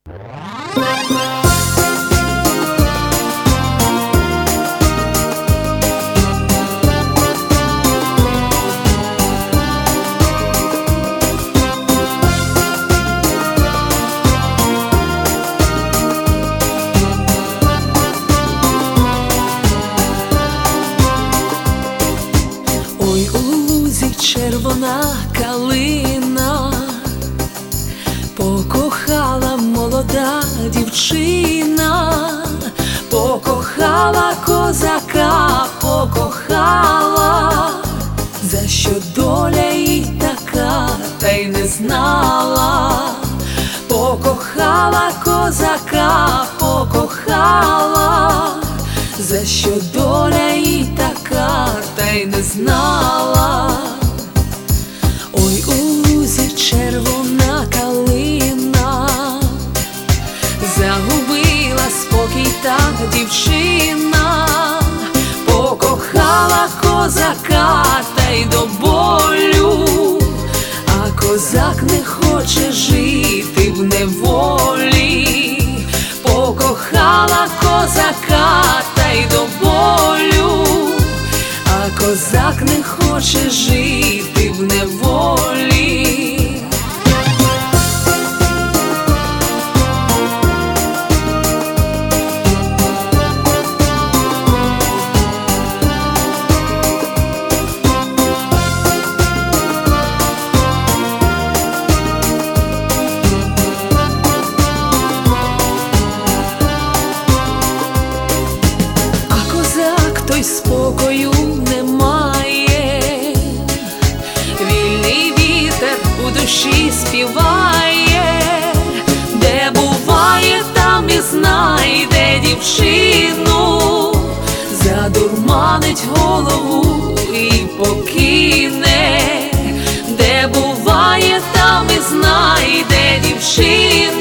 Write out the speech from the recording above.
Ой, у лузі червона калина, покохала молода дівчина, покохала козака, покохала, за що доля їй така, та й не знала. Покохала козака, покохала, за що доля їй така, та й не знала. Ой, у лузі червона калина, загубила спокій та дівчина, покохала козака, та й до болю, а козак не хоче жити в неволі. Покохала козака, та й до болю, а козак не хоче жити в неволі. Той спокою немає, вільний вітер у душі співає, де буває, там і знайде дівчину, задурманить голову і покине, де буває, там і знайде дівчину,